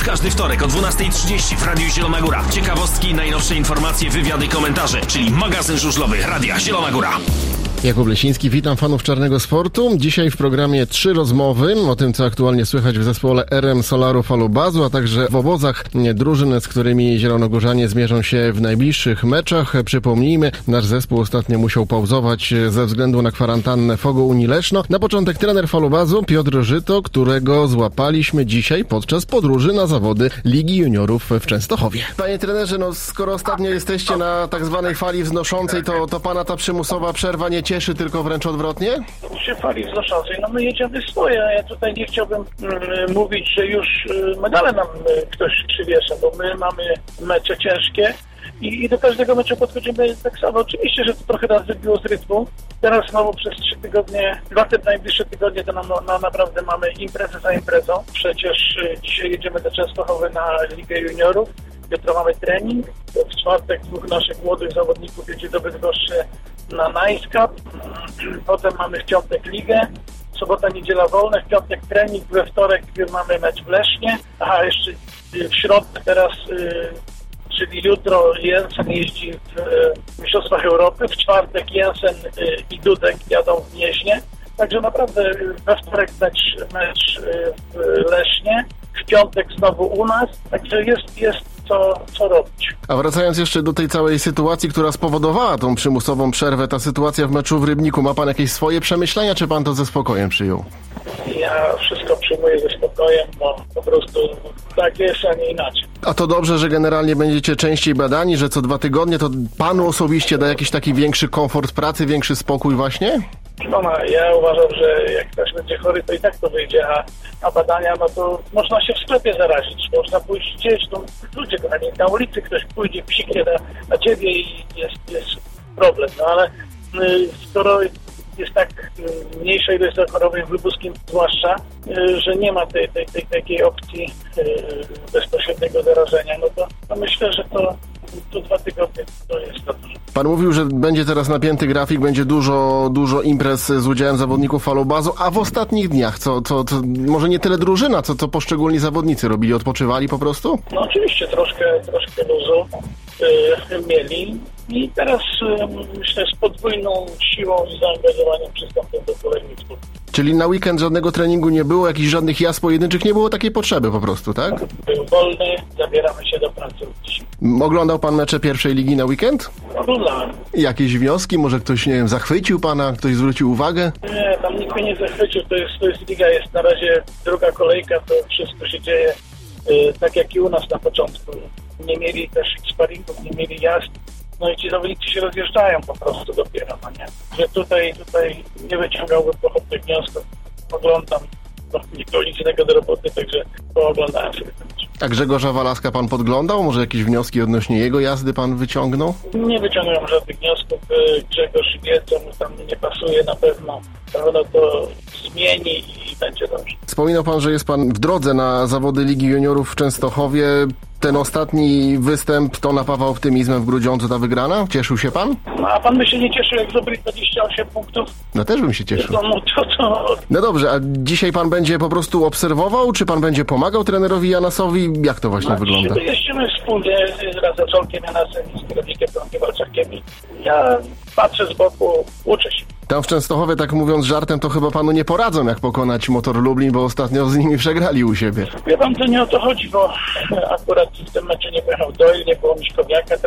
każdy wtorek o 12:30 w Radiu Zielona Góra. Ciekawostki, najnowsze informacje, wywiady, komentarze, czyli magazyn żużlowy Radia Zielona Góra. Jakub Lesiński, witam fanów czarnego sportu. Dzisiaj w programie 3 rozmowy o tym, co aktualnie słychać w zespole RM Solaru Falubazu, a także w obozach drużyn, z którymi zielonogórzanie zmierzą się w najbliższych meczach. Przypomnijmy, nasz zespół ostatnio musiał pauzować ze względu na kwarantannę Fogo Unii Leszno. Na początek trener Falubazu Piotr Żyto, którego złapaliśmy dzisiaj podczas podróży na zawody Ligi Juniorów w Częstochowie. Panie trenerze, skoro ostatnio jesteście na tak zwanej fali wznoszącej, to pana ta przymusowa przerwa nie cieszy, tylko wręcz odwrotnie? Przy fali wznoszącej, my jedziemy swoje. Ja tutaj nie chciałbym mówić, że już medale nam ktoś przywiesza, bo my mamy mecze ciężkie i do każdego meczu podchodzimy tak samo. Oczywiście, że to trochę nas wybiło z rytmu. Teraz znowu przez 3 tygodnie, 2 te najbliższe tygodnie, to naprawdę mamy imprezę za imprezą. Przecież dzisiaj jedziemy do Częstochowy na Ligę Juniorów. Jutro mamy trening. W czwartek 2 naszych młodych zawodników jedzie do Bydgoszczy na Nice Cup. Potem mamy w piątek ligę. Sobota, niedziela wolne. W piątek trening. We wtorek mamy mecz w Lesznie. Jeszcze w środę teraz, czyli jutro, Jensen jeździ w Mistrzostwach Europy. W czwartek Jensen i Dudek jadą w Gnieźnie. Także naprawdę we wtorek mecz w Lesznie. W piątek znowu u nas. Także jest co robić. A wracając jeszcze do tej całej sytuacji, która spowodowała tą przymusową przerwę, ta sytuacja w meczu w Rybniku, ma pan jakieś swoje przemyślenia, czy pan to ze spokojem przyjął? Ja wszystko przyjmuję ze spokojem, bo po prostu tak jest, a nie inaczej. A to dobrze, że generalnie będziecie częściej badani, że co 2 tygodnie to panu osobiście da jakiś taki większy komfort pracy, większy spokój właśnie? Ja uważam, że jak ktoś będzie chory, to i tak to wyjdzie, a badania, to można się w sklepie zarazić, można pójść gdzieś, ludzie na ulicy ktoś pójdzie, psiknie na ciebie i jest problem, ale skoro jest tak mniejsza ilość zachorowań w Lubuskim zwłaszcza, że nie ma tej takiej opcji bezpośredniego zarażenia, to myślę, że to 2 tygodnie to jest dobrze. Pan mówił, że będzie teraz napięty grafik, będzie dużo imprez z udziałem zawodników Falubazu, a w ostatnich dniach co może nie tyle drużyna, co poszczególni zawodnicy robili? Odpoczywali po prostu? Oczywiście troszkę luzu mieli i teraz myślę z podwójną siłą i zaangażowaniem przystąpią do kolejnych spotkań. Czyli na weekend żadnego treningu nie było, jakichś żadnych jazd pojedynczych, nie było takiej potrzeby po prostu, tak? Był wolny, zabieramy się do pracy dzisiaj. Oglądał pan mecze pierwszej ligi na weekend? Oglądałem. Jakieś wnioski? Może ktoś, zachwycił pana? Ktoś zwrócił uwagę? Nie, tam nikt mnie nie zachwycił. To jest liga, jest na razie druga kolejka, to wszystko się dzieje tak jak i u nas na początku. Nie mieli też sparingów, nie mieli jazd. I ci zawodnicy się rozjeżdżają po prostu dopiero, nie? Że tutaj nie wyciągałbym pochopnych wniosków. Oglądam, nic innego do roboty, także pooglądałem sobie ten mecz. A Grzegorza Walaska pan podglądał? Może jakieś wnioski odnośnie jego jazdy pan wyciągnął? Nie wyciągam żadnych wniosków. Grzegorz wie, co mu tam nie pasuje na pewno. To zmieni i będzie dobrze. Wspominał pan, że jest pan w drodze na zawody Ligi Juniorów w Częstochowie. Ten ostatni występ to napawał optymizmem w Grudziądzu ta wygrana? Cieszył się pan? A pan by się nie cieszył, jak zdobyli 28 punktów? Też bym się cieszył. To. No dobrze, a dzisiaj pan będzie po prostu obserwował, czy pan będzie pomagał trenerowi Janasowi? Jak to właśnie wygląda? Jeździmy wspólnie razem z Olkiem Janasem i z kierownikiem Tomkiem Walczakiem. Ja patrzę z boku, uczę się. Tam w Częstochowie, tak mówiąc żartem, to chyba panu nie poradzą, jak pokonać Motor Lublin, bo ostatnio z nimi przegrali u siebie. Wie pan, to nie o to chodzi, bo akurat w tym meczu nie pojechał Doyle, nie było Miszkowiaka,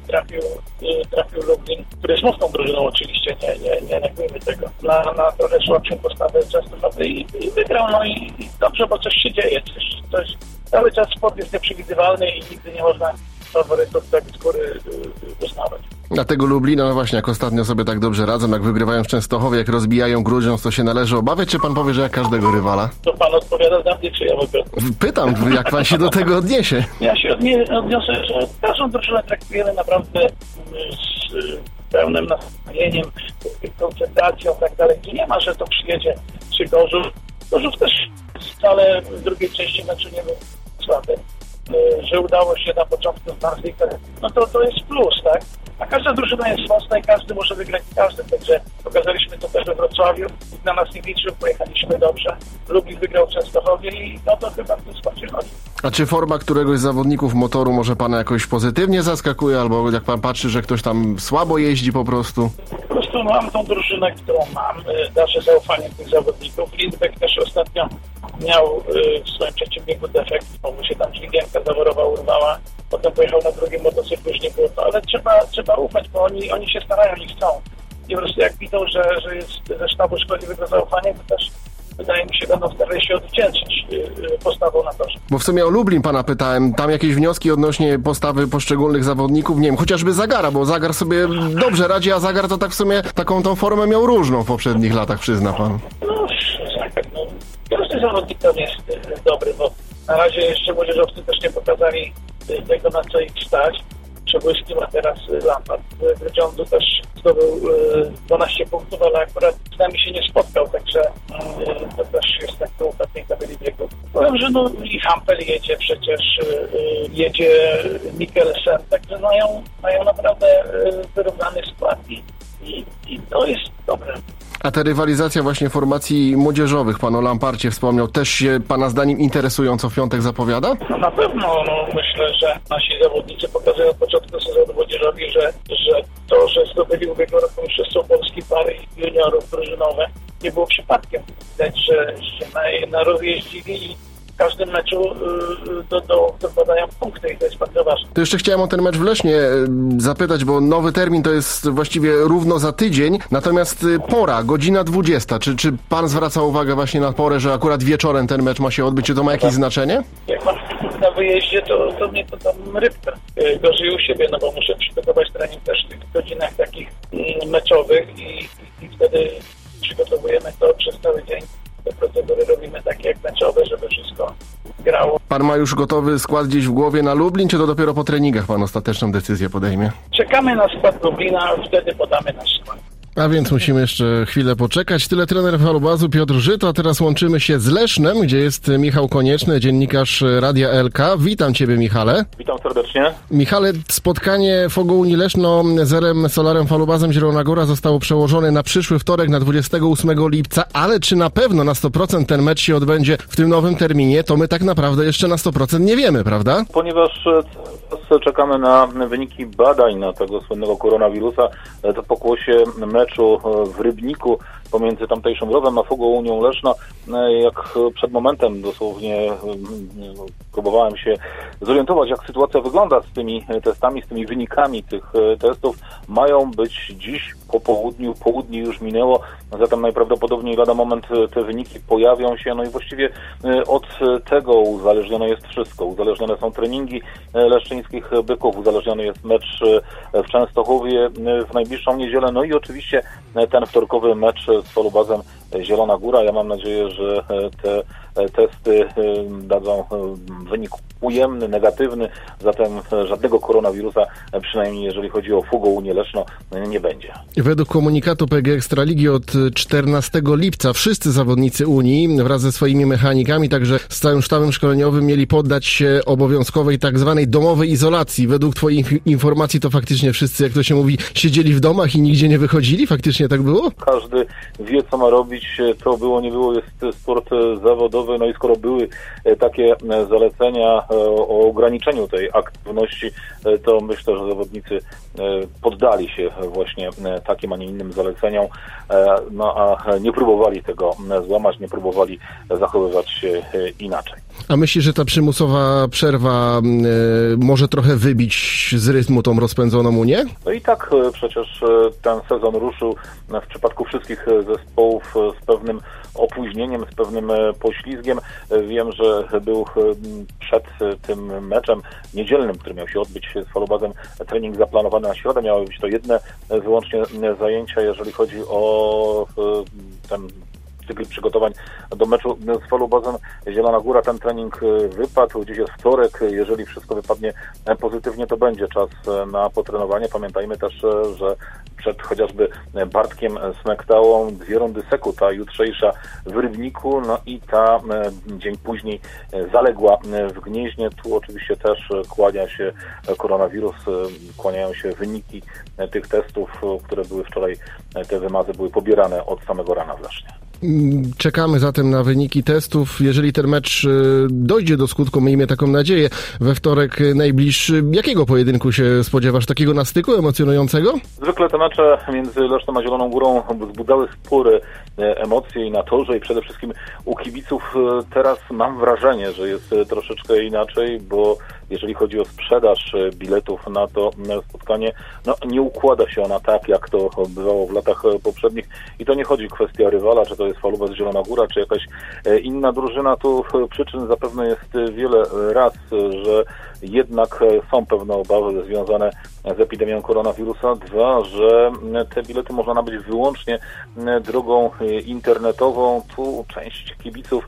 trafił Lublin, który jest mocną drużyną oczywiście, nie negujmy tego, na trochę słabszą postawę Częstochowy i wygrał, i dobrze, bo coś się dzieje, coś cały czas sport jest nieprzewidywalny i nigdy nie można faworytów tak z góry uznawać. Dlatego Lublina, właśnie jak ostatnio sobie tak dobrze radzą, jak wygrywają w Częstochowie, jak rozbijają Grudziądz, to się należy obawiać, czy pan powie, że jak każdego rywala? To pan odpowiada za mnie, czy ja mogę? Pytam, jak pan się do tego odniesie? Ja się odniosę, że każdą drużynę traktujemy naprawdę z pełnym nastawieniem, koncentracją i tak dalej. Tu nie ma, że to przyjedzie czy Gorzów. Gorzów też wcale w drugiej części meczu nie był słaby. Że udało się na początku z Marzlikiem, to jest plus, tak? A każda drużyna jest mocna i każdy może wygrać każdy, także pokazaliśmy to też we Wrocławiu. Na nas nie liczył, pojechaliśmy dobrze. Lublin wygrał w Częstochowie i to chyba w tym sporcie chodzi. A czy forma któregoś z zawodników motoru może pana jakoś pozytywnie zaskakuje, albo jak pan patrzy, że ktoś tam słabo jeździ po prostu? Po prostu mam tą drużynę, którą mam, darzę zaufanie tych zawodników. Lindbeck też ostatnio miał w swoim trzecim biegu defekt, bo mu się tam dźwigienka zaworowa urwała, potem pojechał na drugim motocyklu, już nie było to, ale trzeba ufać, bo oni się starają, oni chcą. I po prostu jak widzą, że jest ze sztabu szkodliwego zaufania, to też wydaje mi się, będą starali się odwdzięczyć postawą na torze. Bo w sumie o Lublin pana pytałem, tam jakieś wnioski odnośnie postawy poszczególnych zawodników, nie wiem, chociażby Zagara, bo Zagar sobie dobrze radzi, a Zagar to tak w sumie taką tą formę miał różną w poprzednich latach, przyzna pan. No, Zagar, każdy zawodnik tam jest dobry, bo na razie jeszcze młodzieżowcy też nie pokazali tego, na co ich stać. Przebłyski ma teraz Lampard. W Grudziądzu też zdobył 12 punktów, ale akurat z nami się nie spotkał, także to też jest tak do ostatniej tabeli biegów. Powiem, że i Hampel jedzie przecież, jedzie Mikkelsen, także mają naprawdę wyrównany skład i to jest dobre. A ta rywalizacja właśnie formacji młodzieżowych, pan o Lamparcie wspomniał, też się pana zdaniem interesująco w piątek zapowiada? No na pewno, myślę, że nasi zawodnicy pokazują od początku sezonu młodzieżowi, że to, że zdobyli ubiegłego roku mistrzostwo Polski pary juniorów drużynowe, nie było przypadkiem. Widać, że się narozjeździli i w każdym meczu dopadają punkty i to jest bardzo ważne. To jeszcze chciałem o ten mecz w Lesznie zapytać, bo nowy termin to jest właściwie równo za tydzień, natomiast pora, godzina 20. Czy pan zwraca uwagę właśnie na porę, że akurat wieczorem ten mecz ma się odbyć? Czy to ma jakieś znaczenie? Jak mam na wyjeździe, to mnie to tam rybka. Gorzej u siebie, bo muszę przygotować trening też w tych godzinach takich meczowych i wtedy przygotowujemy to przez cały dzień. Te procedury robimy takie jak meczowe, żeby wszystko grało. Pan ma już gotowy skład gdzieś w głowie na Lublin, czy to dopiero po treningach pan ostateczną decyzję podejmie? Czekamy na skład Lublina, wtedy podamy nasz skład. A więc musimy jeszcze chwilę poczekać. Tyle trener Falubazu Piotr Żyto, a teraz łączymy się z Lesznem, gdzie jest Michał Konieczny, dziennikarz Radia LK. Witam Ciebie, Michale. Witam serdecznie. Michale, spotkanie Fogo Unii Leszno z RM Solarem Falubazem Zielona Góra zostało przełożone na przyszły wtorek, na 28 lipca, ale czy na pewno na 100% ten mecz się odbędzie w tym nowym terminie, to my tak naprawdę jeszcze na 100% nie wiemy, prawda? Ponieważ czekamy na wyniki badań na tego słynnego koronawirusa, to pokłosie meczu w Rybniku pomiędzy tamtejszą Wrowem a Fogo Unią Leszno, jak przed momentem dosłownie próbowałem się zorientować, jak sytuacja wygląda z tymi testami, z tymi wynikami tych testów, mają być dziś po południu, południe już minęło, zatem najprawdopodobniej lada moment te wyniki pojawią się, no i właściwie od tego uzależnione jest wszystko. Uzależnione są treningi leszczyńskich byków, uzależniony jest mecz w Częstochowie w najbliższą niedzielę, no i oczywiście ten wtorkowy mecz z Falubazem Zielona Góra. Ja mam nadzieję, że te testy dadzą wynik ujemny, negatywny, zatem żadnego koronawirusa, przynajmniej jeżeli chodzi o Fogo Unię Leszno, nie będzie. Według komunikatu PG Ekstraligi od 14 lipca wszyscy zawodnicy Unii wraz ze swoimi mechanikami, także z całym sztabem szkoleniowym mieli poddać się obowiązkowej tak zwanej domowej izolacji. Według Twoich informacji to faktycznie wszyscy, jak to się mówi, siedzieli w domach i nigdzie nie wychodzili? Faktycznie tak było? Każdy wie, co ma robić. To było, nie było, jest sport zawodowy, no i skoro były takie zalecenia o ograniczeniu tej aktywności, to myślę, że zawodnicy poddali się właśnie takim, a nie innym zaleceniom, no a nie próbowali tego złamać, nie próbowali zachowywać się inaczej. A myślisz, że ta przymusowa przerwa może trochę wybić z rytmu tą rozpędzoną Unię? No i tak przecież ten sezon ruszył w przypadku wszystkich zespołów z pewnym opóźnieniem, z pewnym poślizgiem. Wiem, że był przed tym meczem niedzielnym, który miał się odbyć z Falubazem, trening zaplanowany na środę. Miały być to jedne wyłącznie zajęcia, jeżeli chodzi o ten cykl przygotowań do meczu z Falubazem Zielona Góra. Ten trening wypadł, dziś jest wtorek. Jeżeli wszystko wypadnie pozytywnie, to będzie czas na potrenowanie. Pamiętajmy też, że przed chociażby Bartkiem Smektałą 2 rundy Seku, ta jutrzejsza w Rybniku, no i ta dzień później zaległa w Gnieźnie. Tu oczywiście też kłania się koronawirus, kłaniają się wyniki tych testów, które były wczoraj, te wymazy były pobierane od samego rana w Lesznie. Czekamy zatem na wyniki testów. Jeżeli ten mecz dojdzie do skutku, miejmy taką nadzieję, we wtorek najbliższy, jakiego pojedynku się spodziewasz? Takiego na styku emocjonującego? Zwykle te mecze między Lesznem a Zieloną Górą wzbudzały spory emocje i na torze, i przede wszystkim u kibiców. Teraz mam wrażenie, że jest troszeczkę inaczej, bo jeżeli chodzi o sprzedaż biletów na to spotkanie, nie układa się ona tak, jak to bywało w latach poprzednich. I to nie chodzi o kwestię rywala, czy to jest Falubas Zielona Góra, czy jakaś inna drużyna. Tu przyczyn zapewne jest wiele. Raz, że jednak są pewne obawy związane z epidemią koronawirusa. Dwa, że te bilety można nabyć wyłącznie drogą internetową. Tu część kibiców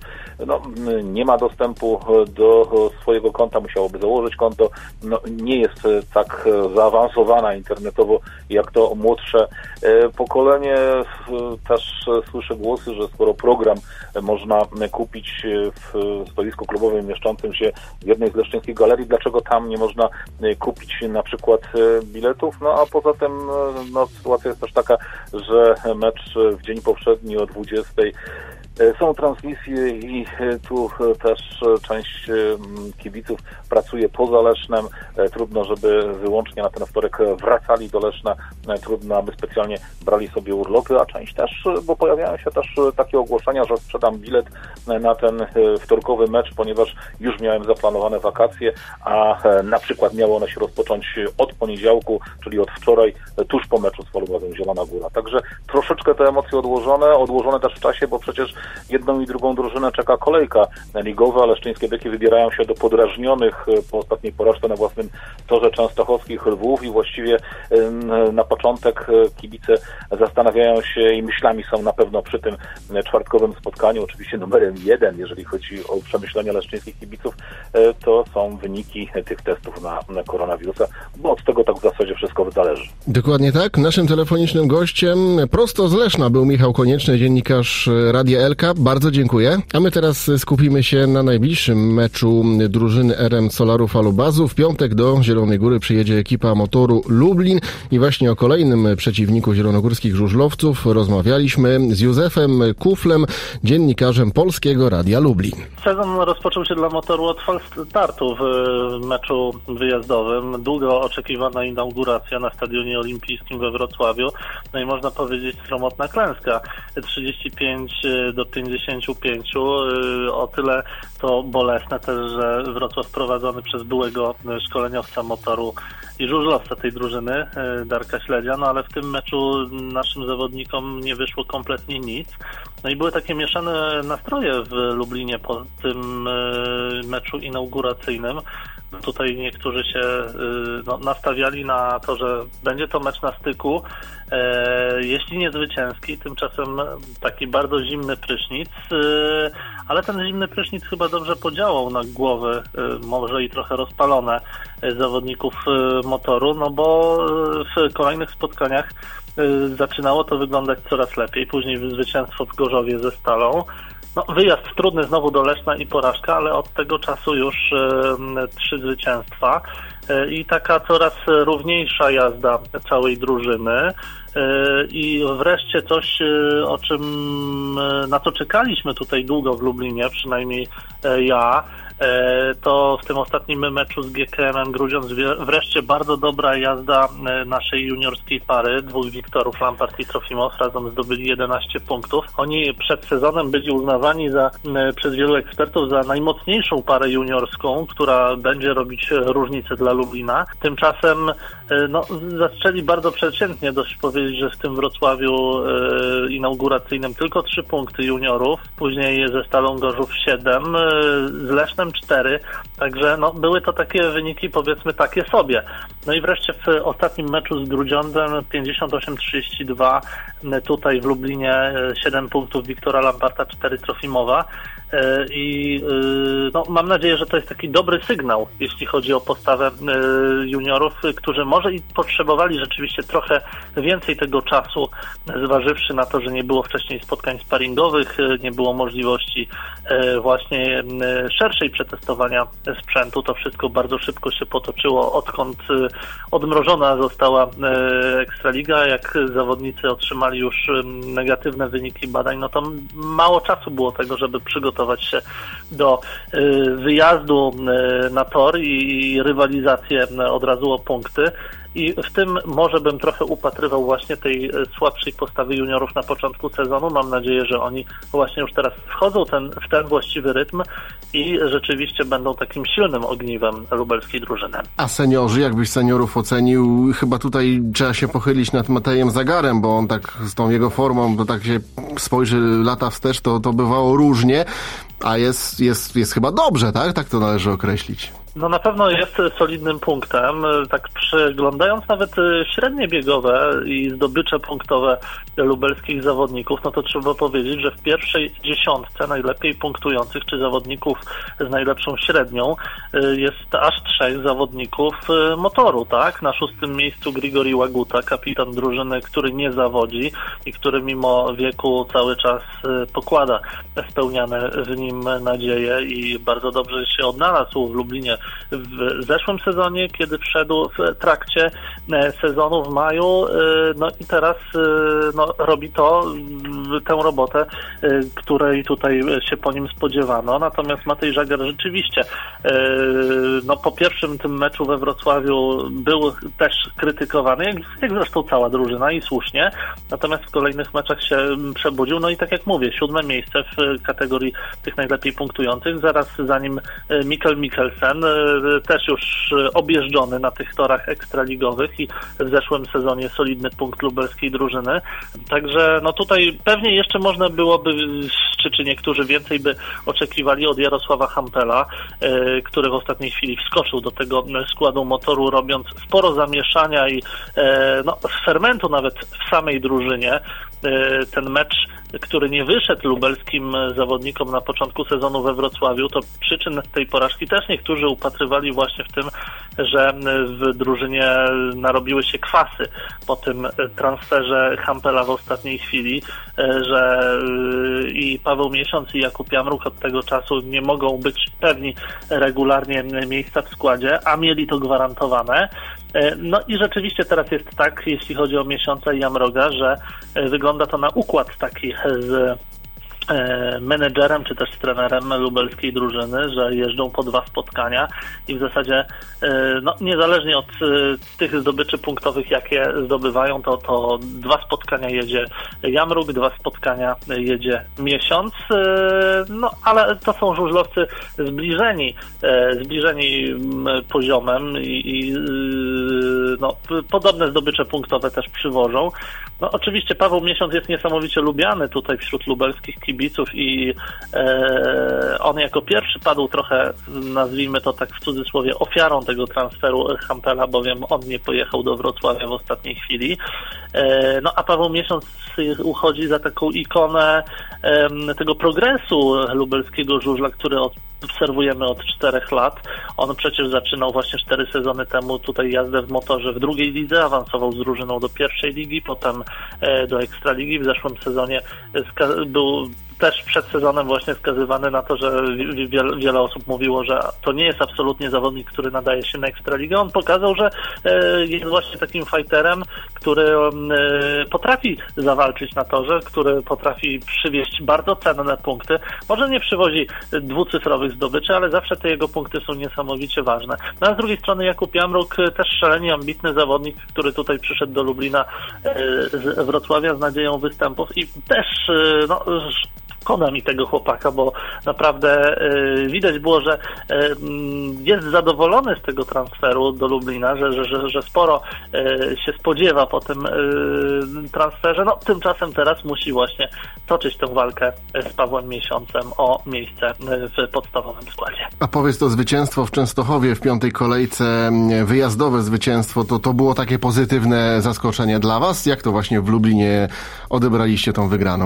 nie ma dostępu do swojego konta, musiałoby założyć konto. Nie jest tak zaawansowana internetowo jak to młodsze pokolenie. Też słyszę głosy, że skoro program można kupić w stoisku klubowym mieszczącym się w jednej z leszczyńskich galerii, dlaczego tam nie można kupić na przykład biletów? A poza tym sytuacja jest też taka, że mecz w dzień poprzedni o 20:00 są transmisje i tu też część kibiców pracuje poza Lesznem. Trudno, żeby wyłącznie na ten wtorek wracali do Leszna. Trudno, aby specjalnie brali sobie urlopy, a część też, bo pojawiają się też takie ogłoszenia, że sprzedam bilet na ten wtorkowy mecz, ponieważ już miałem zaplanowane wakacje, a na przykład miało one się rozpocząć od poniedziałku, czyli od wczoraj, tuż po meczu z Falubazem Zielona Góra. Także troszeczkę te emocje odłożone też w czasie, bo przecież jedną i drugą drużynę czeka kolejka ligowa. Leszczyńskie Byki wybierają się do podrażnionych po ostatniej porażce na własnym torze częstochowskich Lwów i właściwie na początek kibice zastanawiają się i myślami są na pewno przy tym czwartkowym spotkaniu. Oczywiście numerem 1, jeżeli chodzi o przemyślenia leszczyńskich kibiców, to są wyniki tych testów na koronawirusa, bo od tego tak w zasadzie wszystko zależy. Dokładnie tak. Naszym telefonicznym gościem prosto z Leszna był Michał Konieczny, dziennikarz Radia Elka. Bardzo dziękuję. A my teraz skupimy się na najbliższym meczu drużyny RM Solaru Falubazu. W piątek do Zielonej Góry przyjedzie ekipa Motoru Lublin i właśnie o kolejnym przeciwniku zielonogórskich żużlowców rozmawialiśmy z Józefem Kuflem, dziennikarzem Polskiego Radia Lublin. Sezon rozpoczął się dla Motoru od startu w meczu wyjazdowym. Długo oczekiwana inauguracja na Stadionie Olimpijskim we Wrocławiu. I można powiedzieć sromotna klęska. 35-55. O tyle to bolesne też, że Wrocław prowadzony przez byłego szkoleniowca Motoru i żużlowca tej drużyny, Darka Śledzia, ale w tym meczu naszym zawodnikom nie wyszło kompletnie nic. I były takie mieszane nastroje w Lublinie po tym meczu inauguracyjnym. Tutaj niektórzy się nastawiali na to, że będzie to mecz na styku, jeśli nie zwycięski, tymczasem taki bardzo zimny prysznic, ale ten zimny prysznic chyba dobrze podziałał na głowy, może i trochę rozpalone zawodników Motoru, bo w kolejnych spotkaniach zaczynało to wyglądać coraz lepiej, później zwycięstwo w Gorzowie ze Stalą. Wyjazd trudny znowu do Leszna i porażka, ale od tego czasu już 3 zwycięstwa i taka coraz równiejsza jazda całej drużyny. I wreszcie coś, na co czekaliśmy tutaj długo w Lublinie, przynajmniej ja, to w tym ostatnim meczu z GKM-em Grudziądz wreszcie bardzo dobra jazda naszej juniorskiej pary, 2 Wiktorów, Lampart i Trofimow, razem zdobyli 11 punktów. Oni przed sezonem byli uznawani przez wielu ekspertów za najmocniejszą parę juniorską, która będzie robić różnicę dla Lublina. Tymczasem zaczęli bardzo przeciętnie, dość powiedzieć, że w tym Wrocławiu inauguracyjnym tylko 3 punkty juniorów, później ze Stalą Gorzów 7, z Lesznem 4, także były to takie wyniki, powiedzmy, takie sobie. I wreszcie w ostatnim meczu z Grudziądzem 58-32, tutaj w Lublinie 7 punktów Wiktora Lamparta, 4 Trofimowa. I mam nadzieję, że to jest taki dobry sygnał, jeśli chodzi o postawę juniorów, którzy może i potrzebowali rzeczywiście trochę więcej tego czasu, zważywszy na to, że nie było wcześniej spotkań sparingowych, nie było możliwości właśnie szerszej przetestowania sprzętu. To wszystko bardzo szybko się potoczyło, odkąd odmrożona została Ekstraliga, jak zawodnicy otrzymali otrzymali już negatywne wyniki badań, no to mało czasu było tego, żeby przygotować się do wyjazdu na tor i rywalizację od razu o punkty. I w tym może bym trochę upatrywał właśnie tej słabszej postawy juniorów na początku sezonu. Mam nadzieję, że oni właśnie już teraz wchodzą w ten właściwy rytm i rzeczywiście będą takim silnym ogniwem lubelskiej drużyny. A seniorzy, jakbyś seniorów ocenił, chyba tutaj trzeba się pochylić nad Matejem Zagarem, bo on tak z tą jego formą, to tak się spojrzy lata wstecz, to bywało różnie, a jest chyba dobrze, tak? Tak to należy określić. No na pewno jest solidnym punktem. Tak przeglądając nawet średnie biegowe i zdobycze punktowe lubelskich zawodników, no to trzeba powiedzieć, że w pierwszej dziesiątce najlepiej punktujących, czy zawodników z najlepszą średnią, jest aż 3 zawodników motoru, tak? Na 6. miejscu Grigori Łaguta, kapitan drużyny, który nie zawodzi i który mimo wieku cały czas pokłada spełniane w nim nadzieje i bardzo dobrze się odnalazł w Lublinie w zeszłym sezonie, kiedy wszedł w trakcie sezonu w maju, no i teraz robi tę robotę, której tutaj się po nim spodziewano. Natomiast Matej Żagar rzeczywiście po pierwszym tym meczu we Wrocławiu był też krytykowany, jak zresztą cała drużyna i słusznie, natomiast w kolejnych meczach się przebudził, no i tak jak mówię, 7. miejsce w kategorii tych najlepiej punktujących, zaraz za nim Mikkel Mikkelsen, też już objeżdżony na tych torach ekstraligowych i w zeszłym sezonie solidny punkt lubelskiej drużyny. Także no tutaj pewnie jeszcze można byłoby, czy niektórzy więcej by oczekiwali od Jarosława Hampela, który w ostatniej chwili wskoczył do tego składu motoru, robiąc sporo zamieszania i fermentu nawet w samej drużynie. Ten mecz, który nie wyszedł lubelskim zawodnikom na początku sezonu we Wrocławiu, to przyczyn tej porażki też niektórzy upatrywali właśnie w tym, że w drużynie narobiły się kwasy po tym transferze Hampela w ostatniej chwili, że i Paweł Miesiąc i Jakub Jamruk od tego czasu nie mogą być pewni regularnie miejsca w składzie, a mieli to gwarantowane. No i rzeczywiście teraz jest tak, jeśli chodzi o Miesiąca i Jamroga, że wygląda to na układ taki z menedżerem czy też z trenerem lubelskiej drużyny, że jeżdżą po 2 spotkania i w zasadzie niezależnie od tych zdobyczy punktowych, jakie zdobywają, to 2 spotkania jedzie Jamruk, 2 spotkania jedzie Miesiąc, ale to są żużlowcy zbliżeni poziomem i podobne zdobycze punktowe też przywożą. No oczywiście Paweł Miesiąc jest niesamowicie lubiany tutaj wśród lubelskich kibiców i on jako pierwszy padł trochę, nazwijmy to tak w cudzysłowie, ofiarą tego transferu Hampela, bowiem on nie pojechał do Wrocławia w ostatniej chwili. A Paweł Miesiąc uchodzi za taką ikonę tego progresu lubelskiego żużla, który obserwujemy od 4 lat. On przecież zaczynał właśnie 4 sezony temu tutaj jazdę w motorze w 2. lidze, awansował z drużyną do 1. ligi, potem do Ekstraligi. W zeszłym sezonie był też przed sezonem właśnie skazywany na to, że wiele osób mówiło, że to nie jest absolutnie zawodnik, który nadaje się na Ekstraligę. On pokazał, że jest właśnie takim fighterem, który potrafi zawalczyć na torze, który potrafi przywieźć bardzo cenne punkty. Może nie przywozi 2-cyfrowych zdobyczy, ale zawsze te jego punkty są niesamowicie ważne. No a z drugiej strony Jakub Jamruk, też szalenie ambitny zawodnik, który tutaj przyszedł do Lublina z Wrocławia z nadzieją występów i też szkoda mi tego chłopaka, bo naprawdę widać było, że jest zadowolony z tego transferu do Lublina, że sporo się spodziewa po tym transferze. Tymczasem teraz musi właśnie toczyć tę walkę z Pawłem Miesiącem o miejsce w podstawowym składzie. A powiedz, to zwycięstwo w Częstochowie w 5. kolejce, wyjazdowe zwycięstwo, to było takie pozytywne zaskoczenie dla Was? Jak to właśnie w Lublinie odebraliście tą wygraną?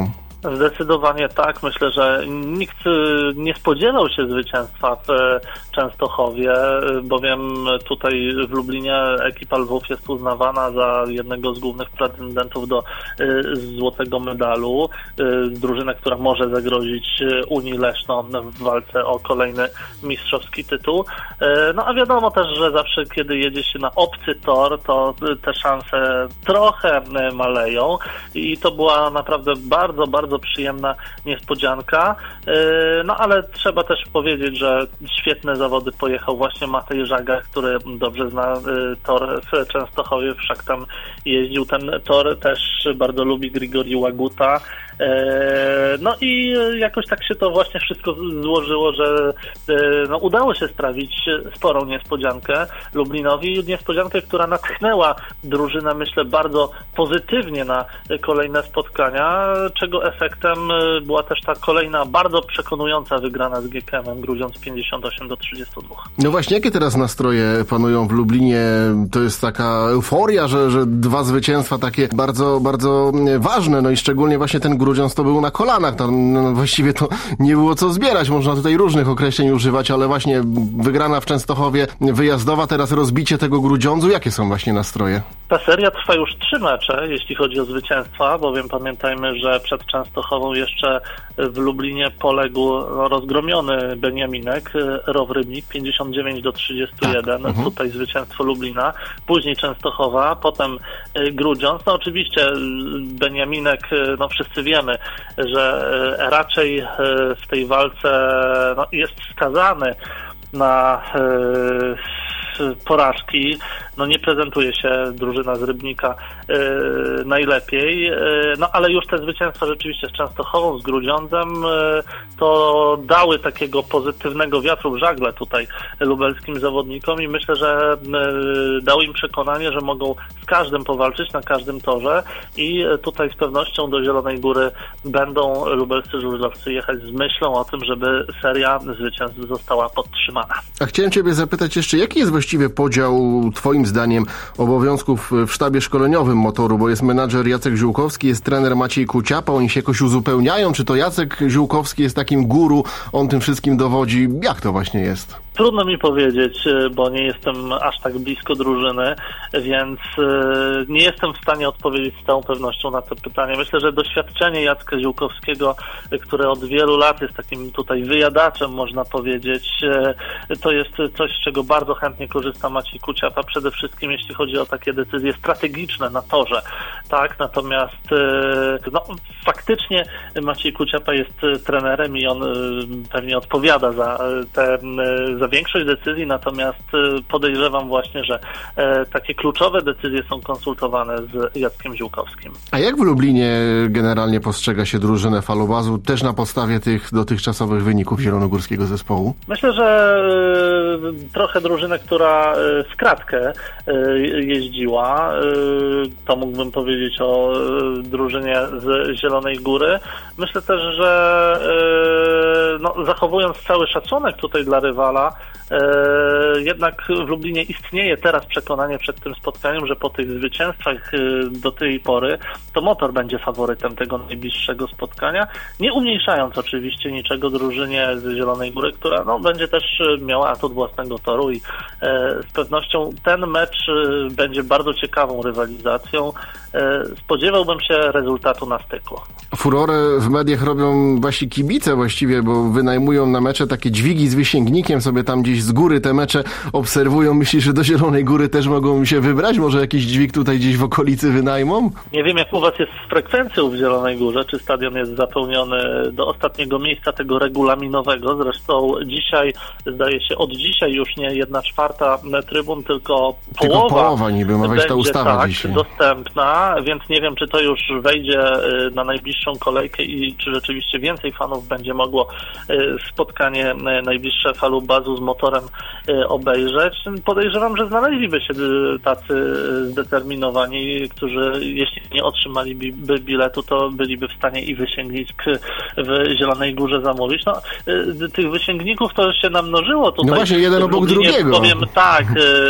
Zdecydowanie tak. Myślę, że nikt nie spodziewał się zwycięstwa w Częstochowie, bowiem tutaj w Lublinie ekipa Lwów jest uznawana za jednego z głównych pretendentów do złotego medalu. Drużyna, która może zagrozić Unii Leszno w walce o kolejny mistrzowski tytuł. No a wiadomo też, że zawsze kiedy jedzie się na obcy tor, to te szanse trochę maleją i to była naprawdę bardzo, bardzo przyjemna niespodzianka. No ale trzeba też powiedzieć, że świetne zawody pojechał właśnie Matej Żaga, który dobrze zna tor w Częstochowie, wszak tam jeździł ten tor, też bardzo lubi Grigori Łaguta. No i jakoś tak się to właśnie wszystko złożyło, że no, udało się sprawić sporą niespodziankę Lublinowi. Niespodziankę, która natchnęła drużynę, myślę, bardzo pozytywnie na kolejne spotkania, czego efektem była też ta kolejna bardzo przekonująca wygrana z GKM-em Grudziądz 58-32. No właśnie, jakie teraz nastroje panują w Lublinie? To jest taka euforia, że dwa zwycięstwa takie bardzo, bardzo ważne, no i szczególnie właśnie ten Grudziądz to był na kolanach, tam właściwie to nie było co zbierać, można tutaj różnych określeń używać, ale właśnie wygrana w Częstochowie wyjazdowa, teraz rozbicie tego Grudziądzu, jakie są właśnie nastroje? Ta seria trwa już 3 mecze, jeśli chodzi o zwycięstwa, bowiem pamiętajmy, że przed Częstochową jeszcze w Lublinie poległ rozgromiony Beniaminek, Row Rybnik 59-31, tak. Tutaj zwycięstwo Lublina, później Częstochowa, potem Grudziądz. No oczywiście Beniaminek, no wszyscy wiemy, że raczej w tej walce no, jest skazany na porażki. No nie prezentuje się drużyna z Rybnika najlepiej, no ale już te zwycięstwa rzeczywiście z Częstochową, z Grudziądzem to dały takiego pozytywnego wiatru w żagle tutaj lubelskim zawodnikom i myślę, że dały im przekonanie, że mogą z każdym powalczyć na każdym torze i tutaj z pewnością do Zielonej Góry będą lubelscy żużlowcy jechać z myślą o tym, żeby seria zwycięstw została podtrzymana. A chciałem Ciebie zapytać jeszcze, jaki jest właściwie podział Twoim zdaniem obowiązków w sztabie szkoleniowym motoru, bo jest menadżer Jacek Ziółkowski, jest trener Maciej Kuciapa, oni się jakoś uzupełniają, czy to Jacek Ziółkowski jest takim guru, on tym wszystkim dowodzi, jak to właśnie jest? Trudno mi powiedzieć, bo nie jestem aż tak blisko drużyny, więc nie jestem w stanie odpowiedzieć z całą pewnością na to pytanie. Myślę, że doświadczenie Jacka Ziółkowskiego, które od wielu lat jest takim tutaj wyjadaczem, można powiedzieć, to jest coś, z czego bardzo chętnie korzysta Maciej Kuciapa, przede wszystkim jeśli chodzi o takie decyzje strategiczne na torze. Tak, natomiast no, faktycznie Maciej Kuciapa jest trenerem i on pewnie odpowiada za większość decyzji, natomiast podejrzewam właśnie, że takie kluczowe decyzje są konsultowane z Jackiem Ziółkowskim. A jak w Lublinie generalnie postrzega się drużynę Falobazu, też na podstawie tych dotychczasowych wyników zielonogórskiego zespołu? Myślę, że trochę drużynę, która w kratkę jeździła, to mógłbym powiedzieć o drużynie z Zielonej Góry. Myślę też, że no, zachowując cały szacunek tutaj dla rywala, jednak w Lublinie istnieje teraz przekonanie przed tym spotkaniem, że po tych zwycięstwach do tej pory to motor będzie faworytem tego najbliższego spotkania, nie umniejszając oczywiście niczego drużynie z Zielonej Góry, która no, będzie też miała atut własnego toru i z pewnością ten mecz będzie bardzo ciekawą rywalizacją. Spodziewałbym się rezultatu na styku. Furorę w mediach robią wasi kibice właściwie, bo wynajmują na mecze takie dźwigi z wysięgnikiem, sobie tam gdzieś z góry te mecze obserwują. Myślisz, że do Zielonej Góry też mogą się wybrać? Może jakiś dźwig tutaj gdzieś w okolicy wynajmą? Nie wiem, jak u was jest z frekwencją w Zielonej Górze, czy stadion jest zapełniony do ostatniego miejsca tego regulaminowego. Zresztą dzisiaj, zdaje się, od dzisiaj już nie 1/4 trybun, tylko połowa niby ma wejść ta ustawa tak, dzisiaj dostępna, więc nie wiem, czy to już wejdzie na najbliższą kolejkę i czy rzeczywiście więcej fanów będzie mogło spotkanie najbliższe Falubazu z motorem potworem obejrzeć. Podejrzewam, że znaleźliby się tacy zdeterminowani, którzy jeśli nie otrzymaliby biletu, to byliby w stanie i wysięgnik w Zielonej Górze zamówić. No, tych wysięgników to się namnożyło tutaj. No właśnie, jeden obok drugiego. Powiem tak,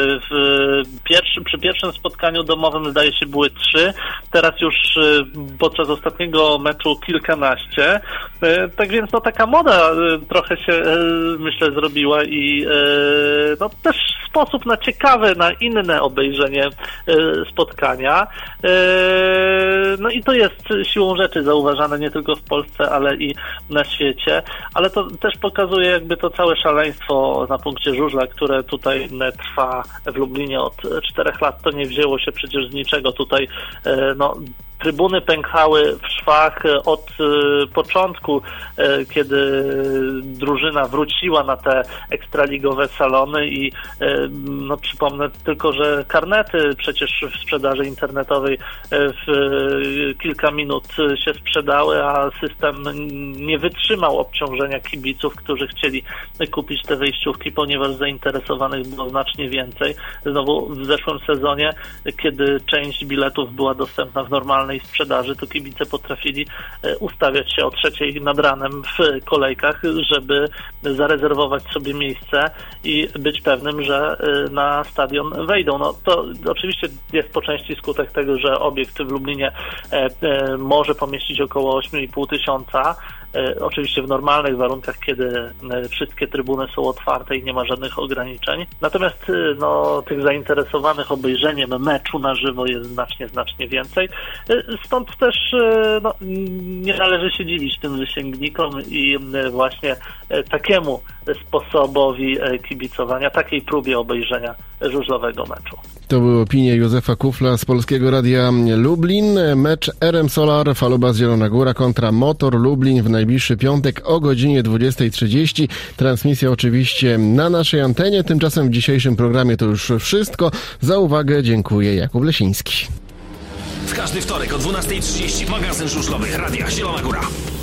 przy pierwszym spotkaniu domowym zdaje się były 3, teraz już podczas ostatniego meczu kilkanaście. Tak więc no taka moda trochę się myślę zrobiła i no też sposób na ciekawe, na inne obejrzenie spotkania. No i to jest siłą rzeczy zauważane nie tylko w Polsce, ale i na świecie, ale to też pokazuje jakby to całe szaleństwo na punkcie żużla, które tutaj trwa w Lublinie od 4 lat, to nie wzięło się przecież z niczego. Tutaj no trybuny pękały w szwach od początku, kiedy drużyna wróciła na te ekstraligowe salony i no przypomnę tylko, że karnety przecież w sprzedaży internetowej w kilka minut się sprzedały, a system nie wytrzymał obciążenia kibiców, którzy chcieli kupić te wejściówki, ponieważ zainteresowanych było znacznie więcej. Znowu w zeszłym sezonie, kiedy część biletów była dostępna w normalnej sprzedaży, to kibice potrafili ustawiać się o 3:00 nad ranem w kolejkach, żeby zarezerwować sobie miejsce i być pewnym, że na stadion wejdą. No to oczywiście jest po części skutek tego, że obiekt w Lublinie może pomieścić około 8,5 tysiąca. Oczywiście w normalnych warunkach, kiedy wszystkie trybuny są otwarte i nie ma żadnych ograniczeń. Natomiast no, tych zainteresowanych obejrzeniem meczu na żywo jest znacznie więcej. Stąd też no, nie należy się dziwić tym wysięgnikom i właśnie takiemu sposobowi kibicowania, takiej próbie obejrzenia żużlowego meczu. To były opinie Józefa Kufla z Polskiego Radia Lublin. Mecz RM Solar Falubas Zielona Góra kontra Motor Lublin w najbliższy piątek o godzinie 20:30. Transmisja oczywiście na naszej antenie. Tymczasem w dzisiejszym programie to już wszystko. Za uwagę dziękuję, Jakub Lesiński. W każdy wtorek o 12:30 magazyn żużlowy Radia Zielona Góra.